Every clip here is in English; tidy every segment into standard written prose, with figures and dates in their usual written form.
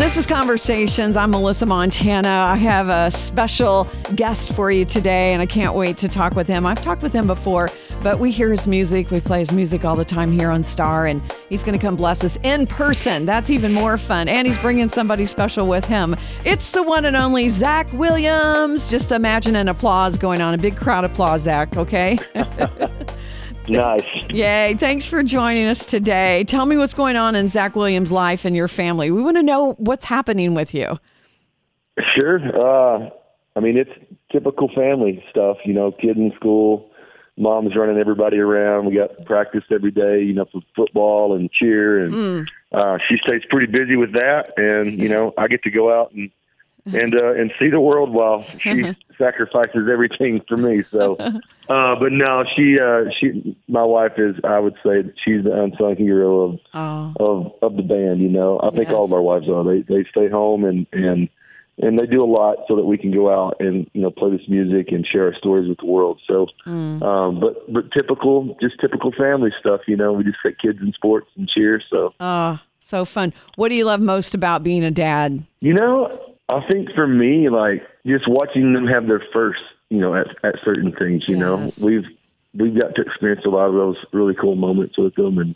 This is Conversations. I'm Melissa Montana. I have a special guest for you today, and I can't wait to talk with him. I've talked with him before, but we hear his music. We play his music all the time here on Star, and he's going to come bless us in person. That's even more fun, and he's bringing somebody special with him. It's the one and only Zach Williams. Just imagine an applause going on, a big crowd applause, Zach, okay? Nice. Yay. Thanks for joining us today. Tell me what's going on in Zach Williams' life and your family. We want to know what's happening with you. Sure. It's typical family stuff, kid in school, mom's running everybody around. We got practice every day, for football and cheer. And she stays pretty busy with that. And, I get to go out and see the world while she sacrifices everything for me. So, but no, my wife is, I would say that she's the unsung hero of the band. I think all of our wives are. They stay home and they do a lot so that we can go out and, play this music and share our stories with the world. So, but typical family stuff, we just get kids in sports and cheer. So, so fun. What do you love most about being a dad? I think for me, just watching them have their first, at certain things, Yes. we've got to experience a lot of those really cool moments with them. And,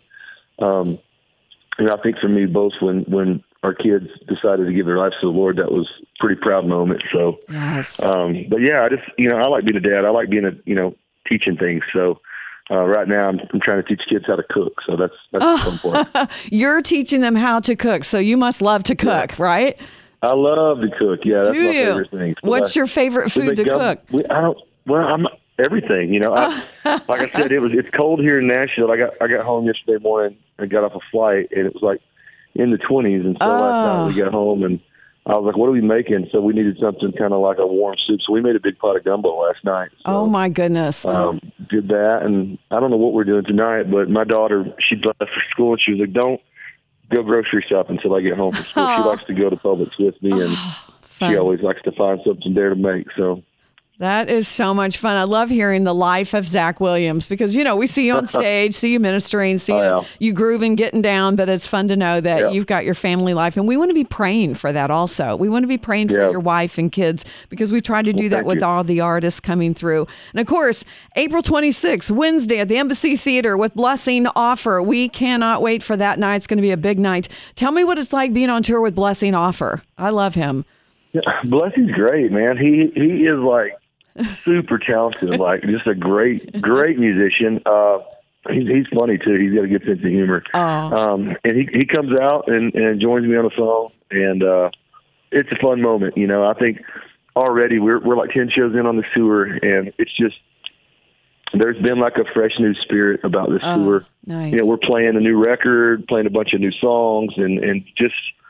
I think for me, both when our kids decided to give their lives to the Lord, that was a pretty proud moment. So, yes. But yeah, I like being a dad. I like being teaching things. So, right now I'm trying to teach kids how to cook. So that's the fun part. You're teaching them how to cook. So you must love to cook, right? I love to cook. Yeah, that's my favorite thing. So what's your favorite food to cook? I'm everything. Like I said, it's cold here in Nashville. I got home yesterday morning. I got off a flight, and it was like in the 20s. And so last night we got home, and I was like, "What are we making?" So we needed something kind of like a warm soup. So we made a big pot of gumbo last night. So, oh my goodness! Did that, and I don't know what we're doing tonight. But my daughter, she left for school, and she was like, "Don't go grocery shopping until I get home from school." She likes to go to Publix with me, and she always likes to find something there to make. So that is so much fun. I love hearing the life of Zach Williams because, we see you on stage, see you ministering, see you grooving, getting down, but it's fun to know that you've got your family life. And we want to be praying for that also. We want to be praying for your wife and kids because we try to do that with all the artists coming through. And of course, April 26th, Wednesday at the Embassy Theater with Blessing Offer. We cannot wait for that night. It's going to be a big night. Tell me what it's like being on tour with Blessing Offer. I love him. Yeah, Blessing's great, man. He is super talented, just a great musician. He's funny too. He's got a good sense of humor. And he comes out and joins me on the song, and it's a fun moment. I think already we're like 10 shows in on the tour, and it's just there's been a fresh new spirit about this tour. Nice. We're playing a new record, playing a bunch of new songs, and just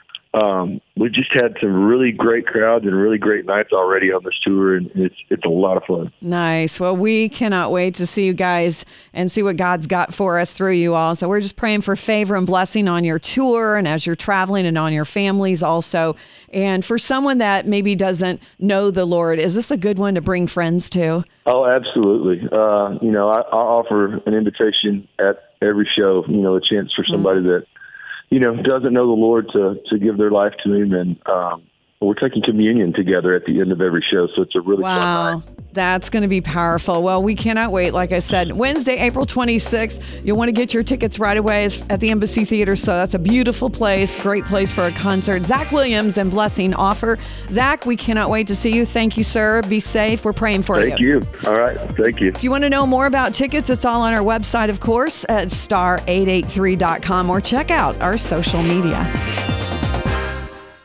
we've just had some really great crowds and really great nights already on this tour, and it's a lot of fun. Nice. Well, we cannot wait to see you guys and see what God's got for us through you all. So we're just praying for favor and blessing on your tour and as you're traveling and on your families also. And for someone that maybe doesn't know the Lord, is this a good one to bring friends to? Oh, absolutely. I offer an invitation at every show, a chance for somebody that doesn't know the Lord to give their life to Him. And we're taking communion together at the end of every show. So it's a really fun night. That's going to be powerful. Well, we cannot wait. Like I said, Wednesday, April 26th, you'll want to get your tickets right away at the Embassy Theater. So that's a beautiful place, great place for a concert. Zach Williams and Blessing Offer. Zach, we cannot wait to see you. Thank you, sir. Be safe. We're praying for you. Thank you. All right. Thank you. If you want to know more about tickets, it's all on our website, of course, at star883.com, or check out our social media.